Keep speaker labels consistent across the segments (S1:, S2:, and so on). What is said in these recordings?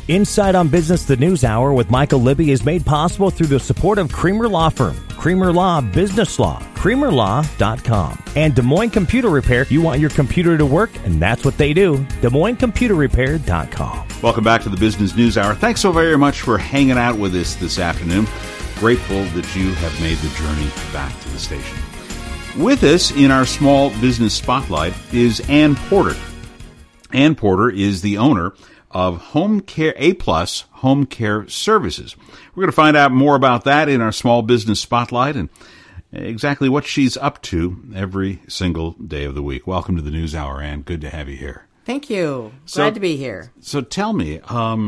S1: Inside on Business, the News Hour with Michael Libby is made possible through the support of Creamer Law Firm, Creamer Law Business Law, CreamerLaw.com, and Des Moines Computer Repair. You want your computer to work, and that's what they do. DesMoinesComputerRepair.com.
S2: Welcome back to the Business News Hour. Thanks so very much for hanging out with us this afternoon. Grateful that you have made the journey back to the station. With us in our small business spotlight is Ann Porter. Ann Porter is the owner of Home Care A+ Home Care Services. We're going to find out more about that in our small business spotlight and exactly what she's up to every single day of the week. Welcome to the News Hour, Ann. Good to have you here.
S3: Thank you. Glad to be here.
S2: So tell me,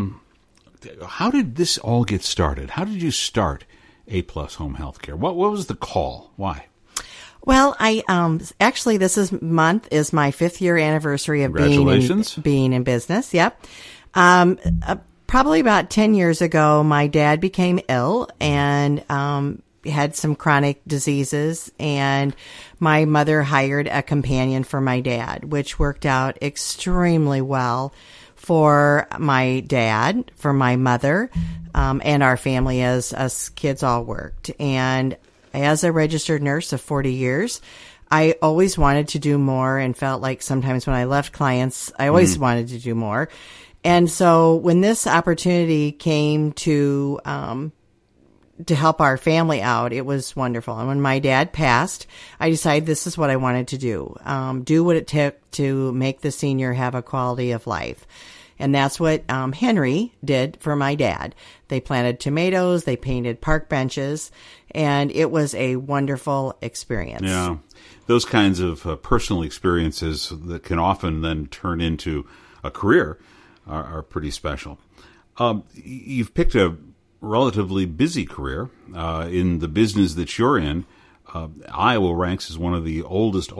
S2: how did this all get started? How did you start A+ Home Healthcare? What was the call? Why?
S3: Well, I actually this month is my 5th year anniversary of being in business. Yep. Probably about 10 years ago, my dad became ill and had some chronic diseases, and my mother hired a companion for my dad, which worked out extremely well for my dad, for my mother, and our family as us kids all worked. And as a registered nurse of 40 years, I always wanted to do more and felt like sometimes when I left clients, I always wanted to do more. And so when this opportunity came to help our family out, it was wonderful. And when my dad passed, I decided this is what I wanted to do what it took to make the senior have a quality of life. And that's what Henry did for my dad. They planted tomatoes, they painted park benches, and it was a wonderful experience.
S2: Yeah, those kinds of personal experiences that can often then turn into a career are pretty special. You've picked a relatively busy career in the business that you're in. Iowa ranks as one of the oldest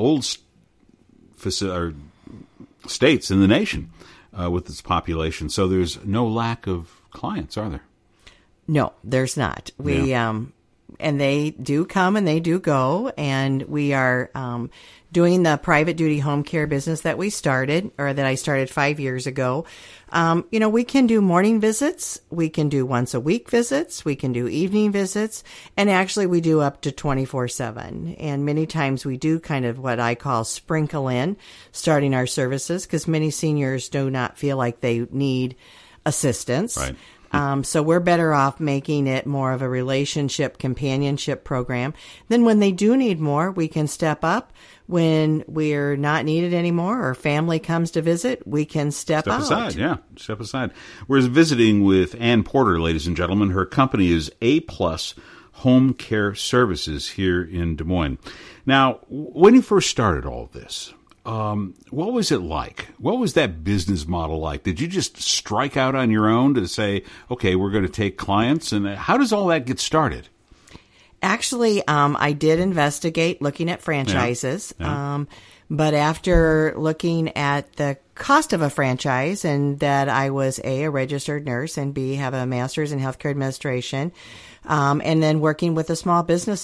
S2: states in the nation. With its population. So there's no lack of clients, are there?
S3: No, there's not. And they do come and they do go, and we are doing the private duty home care business that I started 5 years ago. We can do morning visits, we can do once a week visits, we can do evening visits, and actually we do up to 24/7. And many times we do kind of what I call sprinkle in, starting our services, because many seniors do not feel like they need assistance.
S2: Right.
S3: So we're better off making it more of a relationship, companionship program. Then when they do need more, we can step up. When we're not needed anymore or family comes to visit, we can step out.
S2: Step aside. We're visiting with Ann Porter, ladies and gentlemen. Her company is A+ Home Care Services here in Des Moines. Now, when you first started all of this, what was it like? What was that business model like? Did you just strike out on your own to say, okay, we're going to take clients? And how does all that get started?
S3: Actually, I did investigate looking at franchises.
S2: Yeah.
S3: But after looking at the cost of a franchise and that I was a registered nurse and B, have a master's in healthcare administration, and then working with a small business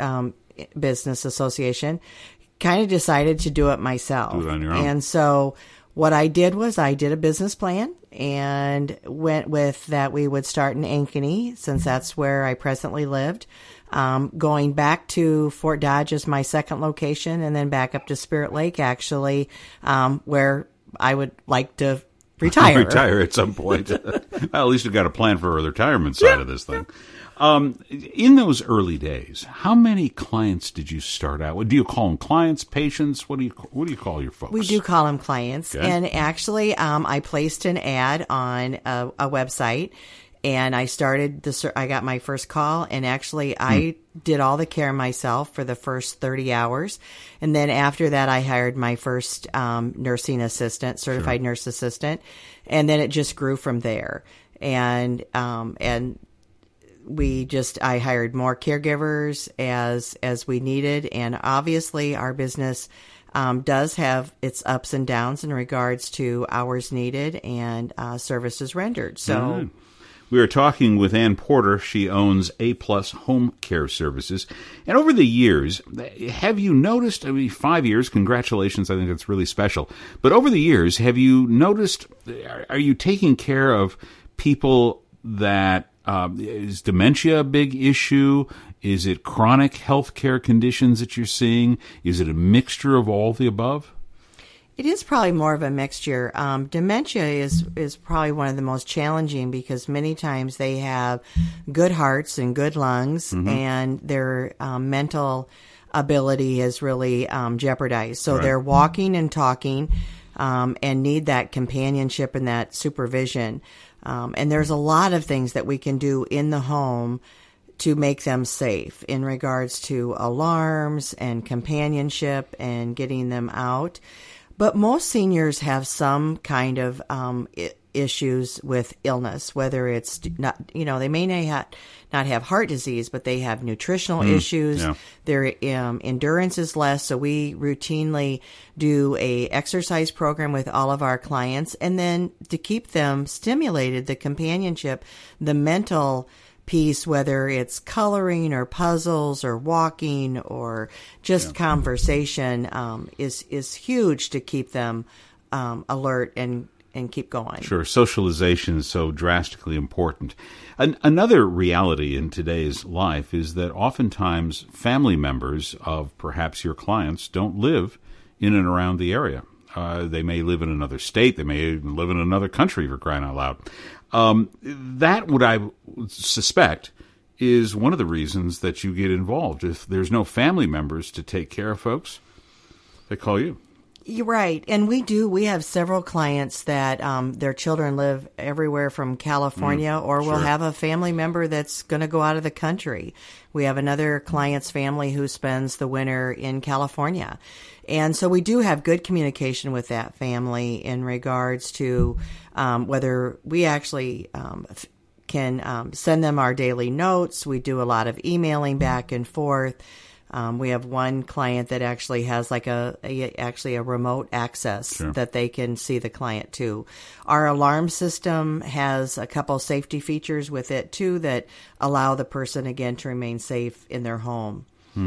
S3: association, kind of decided to do it myself.
S2: Do it on your own.
S3: And so what I did was I did a business plan and went with that we would start in Ankeny, since that's where I presently lived. Going back to Fort Dodge as my second location, and then back up to Spirit Lake, actually, where I would like to retire.
S2: Retire at some point. Well, at least you've got a plan for the retirement side of this thing. In those early days, how many clients did you start out with? Do you call them clients, patients? What do you call your folks?
S3: We do call them clients.
S2: Okay.
S3: And actually, I placed an ad on a website, and I got my first call, and actually I did all the care myself for the first 30 hours. And then after that, I hired my first nursing assistant, certified nurse assistant. And then it just grew from there. And I hired more caregivers as we needed. And obviously our business does have its ups and downs in regards to hours needed and services rendered. So
S2: we are talking with Ann Porter. She owns A+ Home Care Services. And over the years, have you noticed, 5 years, congratulations, I think that's really special. But over the years, have you noticed, are you taking care of people that is dementia a big issue? Is it chronic health care conditions that you're seeing? Is it a mixture of all the above?
S3: It is probably more of a mixture. Dementia is probably one of the most challenging because many times they have good hearts and good lungs, and their mental ability is really jeopardized. So they're walking and talking and need that companionship and that supervision. And there's a lot of things that we can do in the home to make them safe in regards to alarms and companionship and getting them out. But most seniors have some kind of issues with illness, whether it's not, they may not have heart disease, but they have nutritional issues. Yeah. Their endurance is less. So we routinely do a exercise program with all of our clients. And then to keep them stimulated, the companionship, the mental piece, whether it's coloring or puzzles or walking or just conversation, is huge to keep them alert and keep going.
S2: Sure. Socialization is so drastically important. Another reality in today's life is that oftentimes family members of perhaps your clients don't live in and around the area. They may live in another state. They may even live in another country, for crying out loud. That, what I suspect, is one of the reasons that you get involved. If there's no family members to take care of folks, they call you.
S3: You're right. And we have several clients that their children live everywhere from California, or will have a family member that's going to go out of the country. We have another client's family who spends the winter in California. And so we do have good communication with that family in regards to whether we actually can send them our daily notes. We do a lot of emailing back and forth. We have one client that actually has like a remote access that they can see the client too. Our alarm system has a couple safety features with it too that allow the person again to remain safe in their home.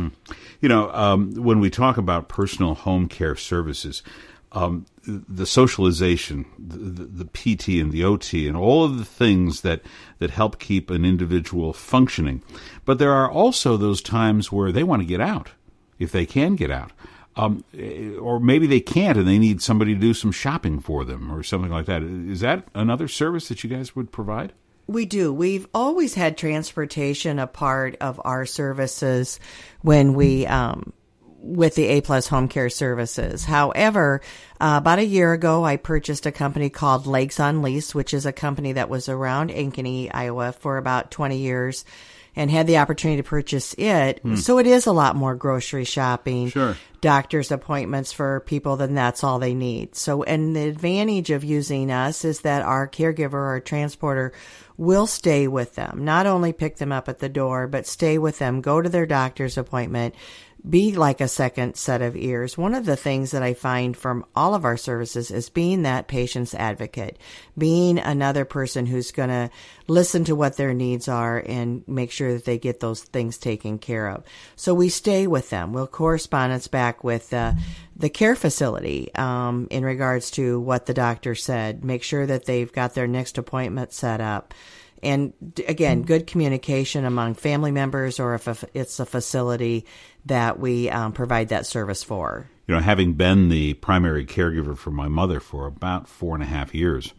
S3: When we talk about personal home care services, the socialization, the PT and the OT, and all of the things that help keep an individual functioning. But there are also those times where they want to get out, if they can get out. Or maybe they can't and they need somebody to do some shopping for them or something like that. Is that another service that you guys would provide? We do. We've always had transportation a part of our services when we with the A+ Home Care Services. However, about a year ago, I purchased a company called Legs on Lease, which is a company that was around Ankeny, Iowa for about 20 years and had the opportunity to purchase it. So it is a lot more grocery shopping, doctor's appointments for people, then that's all they need. So, and the advantage of using us is that our caregiver or transporter will stay with them, not only pick them up at the door, but stay with them, go to their doctor's appointment, be like a second set of ears. One of the things that I find from all of our services is being that patient's advocate, being another person who's going to listen to what their needs are and make sure that they get those things taken care of. So we stay with them. We'll correspondence back with the care facility in regards to what the doctor said, make sure that they've got their next appointment set up. And again, good communication among family members, or if it's a facility that we provide that service for.
S2: Having been the primary caregiver for my mother for about 4.5 years,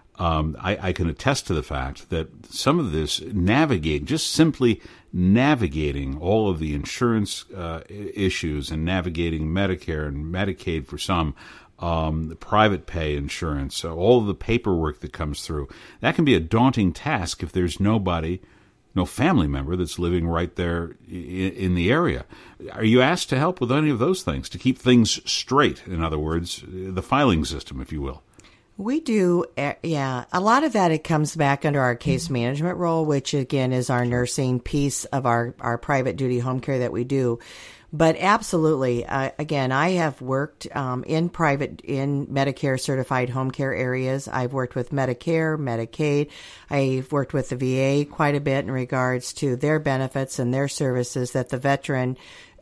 S2: I can attest to the fact that some of this just simply navigating all of the insurance issues and navigating Medicare and Medicaid for some, the private pay insurance, all of the paperwork that comes through, that can be a daunting task if there's no family member that's living right there in the area. Are you asked to help with any of those things, to keep things straight? In other words, the filing system, if you will.
S3: We do, yeah. A lot of that, it comes back under our case management role, which again is our nursing piece of our private duty home care that we do. But absolutely, again, I have worked in Medicare certified home care areas. I've worked with Medicare, Medicaid. I've worked with the VA quite a bit in regards to their benefits and their services that the veteran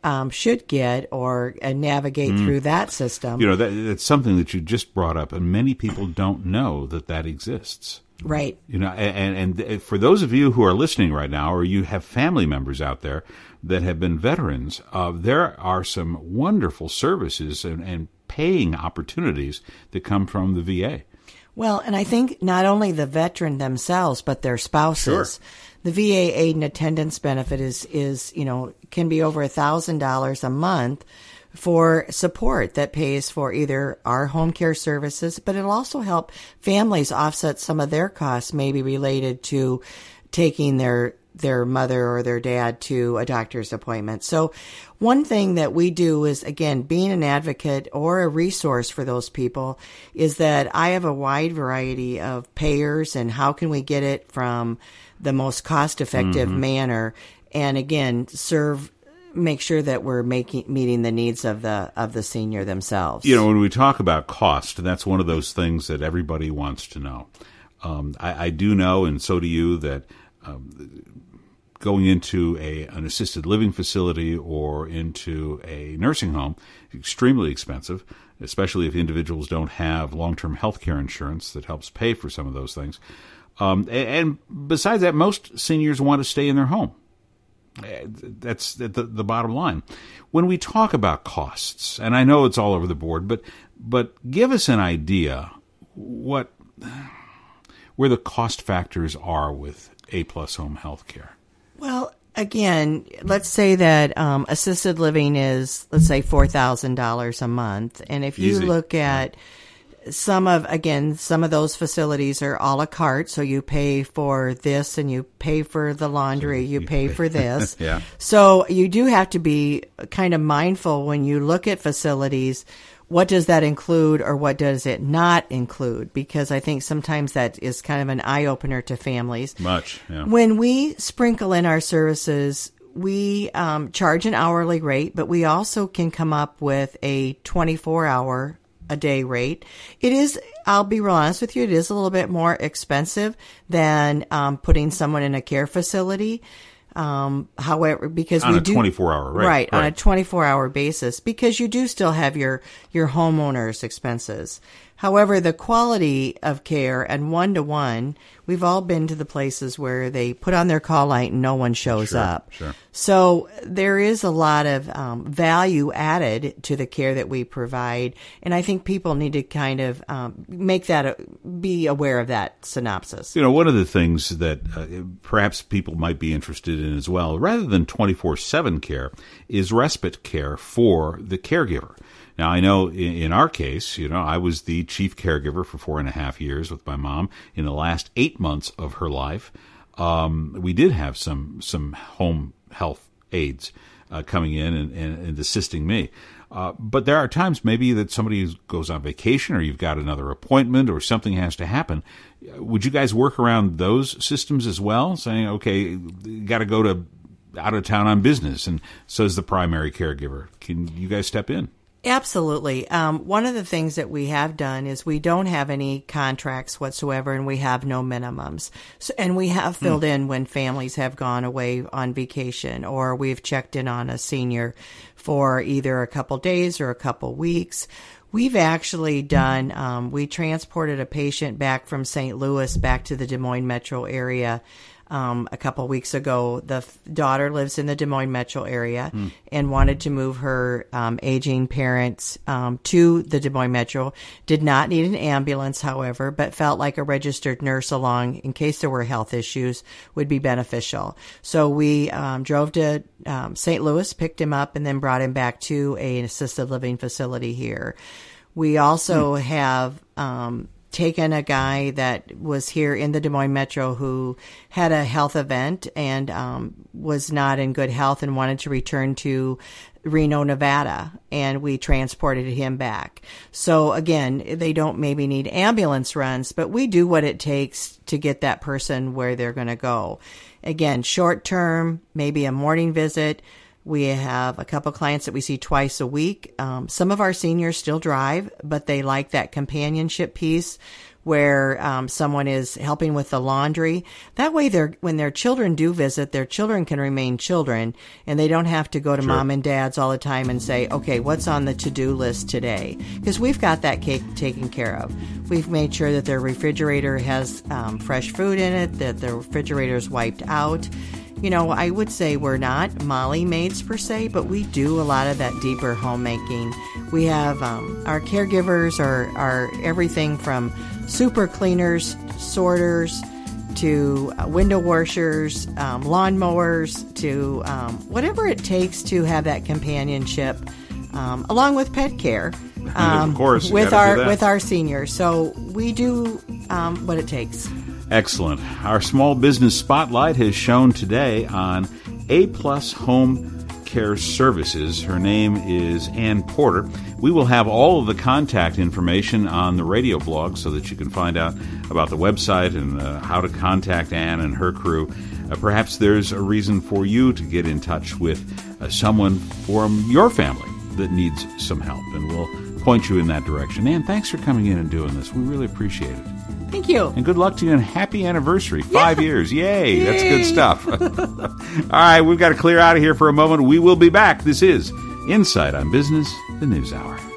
S3: should get or navigate through that system.
S2: That's something that you just brought up, and many people don't know that exists.
S3: Right.
S2: And for those of you who are listening right now, or you have family members out there that have been veterans, there are some wonderful services and paying opportunities that come from the VA.
S3: Well, and I think not only the veteran themselves, but their spouses. Sure. The VA aid and attendance benefit is can be over $1,000 a month for support that pays for either our home care services, but it'll also help families offset some of their costs, maybe related to taking their mother or their dad to a doctor's appointment. So one thing that we do is, again, being an advocate or a resource for those people is that I have a wide variety of payers and how can we get it from the most cost-effective manner, and again, make sure that we're meeting the needs of the senior themselves.
S2: When we talk about cost, that's one of those things that everybody wants to know. I do know, and so do you, that going into an assisted living facility or into a nursing home is extremely expensive, especially if individuals don't have long-term health care insurance that helps pay for some of those things. And besides that, most seniors want to stay in their home. That's the bottom line. When we talk about costs, and I know it's all over the board, but give us an idea where the cost factors are with A+ home health care.
S3: Well, again, let's say that assisted living is, let's say, $4,000 a month, and if you look at some of those facilities are a la carte, so you pay for this and you pay for the laundry, you pay for this.
S2: Yeah.
S3: So you do have to be kind of mindful when you look at facilities, what does that include or what does it not include? Because I think sometimes that is kind of an eye-opener to families.
S2: Much, yeah.
S3: When we sprinkle in our services, we charge an hourly rate, but we also can come up with a 24-hour a day rate. It is, I'll be real honest with you, it is a little bit more expensive than putting someone in a care facility. However, because
S2: on
S3: we
S2: a 24-hour rate.
S3: Right, on a 24-hour basis, because you do still have your homeowner's expenses. However, the quality of care and one-to-one, we've all been to the places where they put on their call light and no one shows up.
S2: Sure.
S3: So there is a lot of value added to the care that we provide, and I think people need to kind of be aware of that synopsis.
S2: One of the things that perhaps people might be interested in as well, rather than 24/7 care, is respite care for the caregiver. Now, I know in our case, I was the chief caregiver for 4.5 years with my mom. In the last 8 months of her life, we did have some home health aides coming in and assisting me. But there are times maybe that somebody goes on vacation or you've got another appointment or something has to happen. Would you guys work around those systems as well, saying, okay, you got to go to out of town on business, and so is the primary caregiver. Can you guys step in?
S3: Absolutely. One of the things that we have done is we don't have any contracts whatsoever, and we have no minimums. So, and we have filled in when families have gone away on vacation, or we've checked in on a senior for either a couple days or a couple weeks. We've actually done, we transported a patient back from St. Louis back to the Des Moines metro area a couple weeks ago. The daughter lives in the Des Moines metro area and wanted to move her aging parents to the Des Moines metro. Did not need an ambulance, however, but felt like a registered nurse along in case there were health issues would be beneficial. So we drove to St. Louis, picked him up, and then brought him back to an assisted living facility here. We also have taken a guy that was here in the Des Moines metro who had a health event and was not in good health and wanted to return to Reno, Nevada, and we transported him back. So again, they don't maybe need ambulance runs, but we do what it takes to get that person where they're going to go. Again, short term, maybe a morning visit, We have a couple clients that we see twice a week. Some of our seniors still drive, but they like that companionship piece where someone is helping with the laundry. That way, when their children do visit, their children can remain children, and they don't have to go to mom and dad's all the time and say, okay, what's on the to-do list today? Because we've got that cake taken care of. We've made sure that their refrigerator has fresh food in it, that their refrigerator is wiped out. You know, I would say we're not Molly maids per se, but we do a lot of that deeper homemaking. We have our caregivers are everything from super cleaners, sorters, to window washers, lawn mowers, to whatever it takes to have that companionship, along with pet care.
S2: Of course,
S3: with our seniors. So we do what it takes.
S2: Excellent. Our small business spotlight has shown today on A+ Home Care Services. Her name is Ann Porter. We will have all of the contact information on the radio blog so that you can find out about the website and how to contact Ann and her crew. Perhaps there's a reason for you to get in touch with someone from your family that needs some help, and we'll point you in that direction. Ann, thanks for coming in and doing this. We really appreciate it.
S3: Thank you.
S2: And good luck to you and happy anniversary. 5 years. Yay. That's good stuff. All right, we've got to clear out of here for a moment. We will be back. This is Insight on Business, the News Hour.